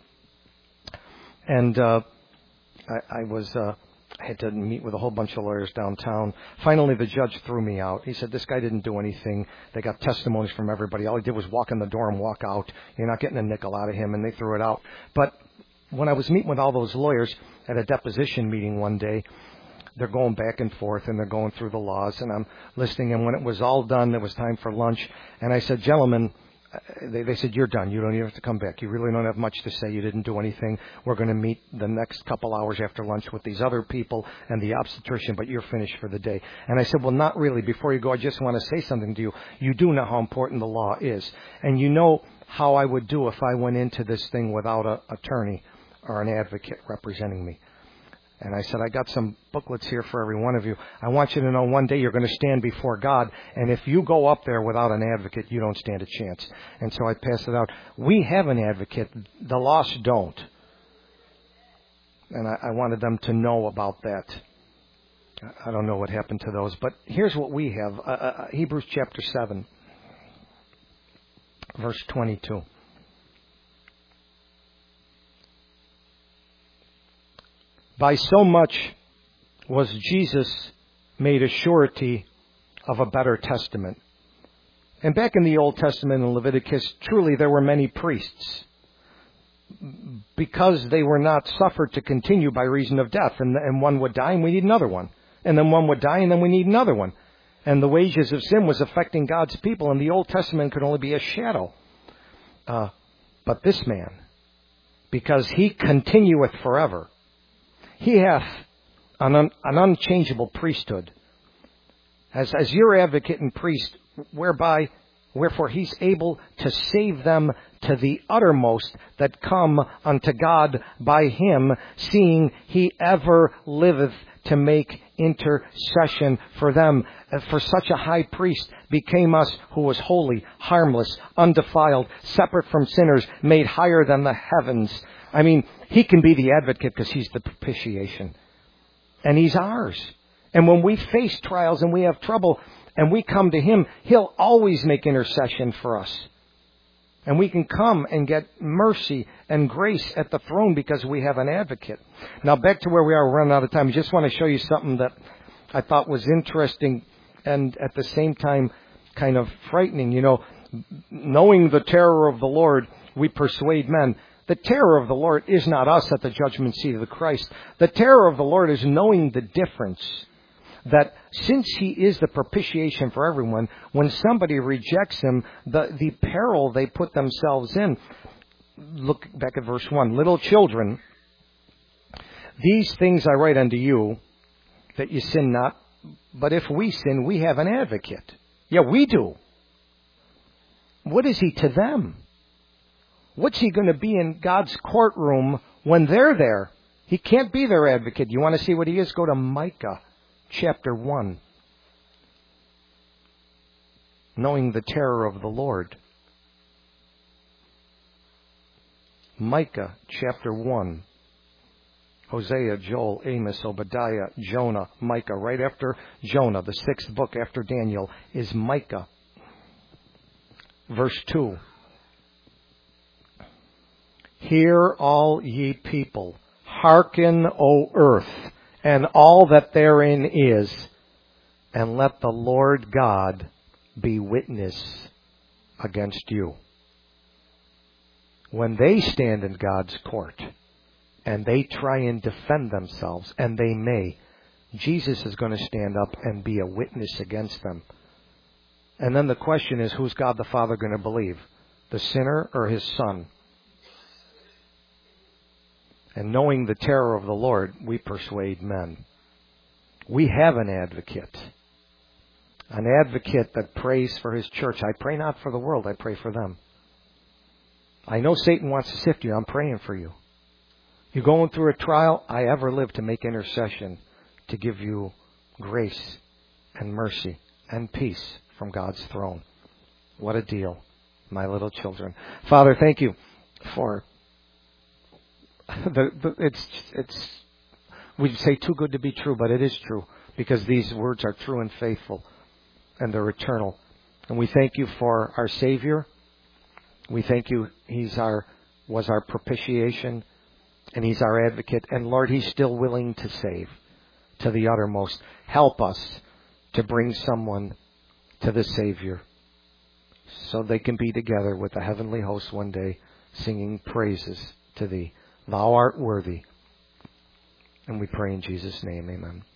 And uh, I, I was... Uh, I had to meet with a whole bunch of lawyers downtown. Finally, the judge threw me out. He said, this guy didn't do anything. They got testimonies from everybody. All he did was walk in the door and walk out. You're not getting a nickel out of him, and they threw it out. But when I was meeting with all those lawyers at a deposition meeting one day, they're going back and forth, and they're going through the laws, and I'm listening. And when it was all done, it was time for lunch. And I said, gentlemen, They, they said, you're done. You don't even have to come back. You really don't have much to say. You didn't do anything. We're going to meet the next couple hours after lunch with these other people and the obstetrician, but you're finished for the day. And I said, well, not really. Before you go, I just want to say something to you. You do know how important the law is. And you know how I would do if I went into this thing without an attorney or an advocate representing me. And I said, I got some booklets here for every one of you. I want you to know one day you're going to stand before God. And if you go up there without an advocate, you don't stand a chance. And so I passed it out. We have an advocate. The lost don't. And I, I wanted them to know about that. I don't know what happened to those. But here's what we have. Uh, uh, Hebrews chapter seven, verse twenty-two. By so much was Jesus made a surety of a better testament. And back in the Old Testament in Leviticus, truly there were many priests, because they were not suffered to continue by reason of death. And, and one would die and we need another one. And then one would die and then we need another one. And the wages of sin was affecting God's people. And the Old Testament could only be a shadow. Uh, but this man, because he continueth forever, he hath an, un, an unchangeable priesthood, as, as your advocate and priest, whereby, wherefore he's able to save them to the uttermost that come unto God by him, seeing he ever liveth to make intercession for them. For such a high priest became us, who was holy, harmless, undefiled, separate from sinners, made higher than the heavens. I mean, he can be the advocate because he's the propitiation. And he's ours. And when we face trials and we have trouble and we come to him, he'll always make intercession for us. And we can come and get mercy and grace at the throne because we have an advocate. Now back to where we are, we're running out of time. I just want to show you something that I thought was interesting and at the same time kind of frightening. You know, knowing the terror of the Lord, we persuade men. The terror of the Lord is not us at the judgment seat of the Christ. The terror of the Lord is knowing the difference. That since he is the propitiation for everyone, when somebody rejects him, the, the peril they put themselves in. Look back at verse one. Little children, these things I write unto you, that you sin not. But if we sin, we have an advocate. Yeah, we do. What is he to them? What's he going to be in God's courtroom when they're there? He can't be their advocate. You want to see what he is? Go to Micah chapter one. Knowing the terror of the Lord. Micah chapter one. Hosea, Joel, Amos, Obadiah, Jonah, Micah. Right after Jonah, the sixth book after Daniel, is Micah. Verse two. Hear all ye people, hearken, O earth, and all that therein is, and let the Lord God be witness against you. When they stand in God's court, and they try and defend themselves, and they may, Jesus is going to stand up and be a witness against them. And then the question is, who's God the Father going to believe? The sinner or his Son? And knowing the terror of the Lord, we persuade men. We have an advocate. An advocate that prays for his church. I pray not for the world, I pray for them. I know Satan wants to sift you. I'm praying for you. You're going through a trial. I ever live to make intercession, to give you grace and mercy and peace from God's throne. What a deal, my little children. Father, thank you for The, the, it's, it's, we'd say too good to be true, but it is true because these words are true and faithful and they're eternal. And we thank you for our Savior. We thank you He's our, was our propitiation and He's our advocate. And Lord, He's still willing to save to the uttermost. Help us to bring someone to the Savior so they can be together with the heavenly host one day singing praises to Thee. Thou art worthy. And we pray in Jesus' name, amen.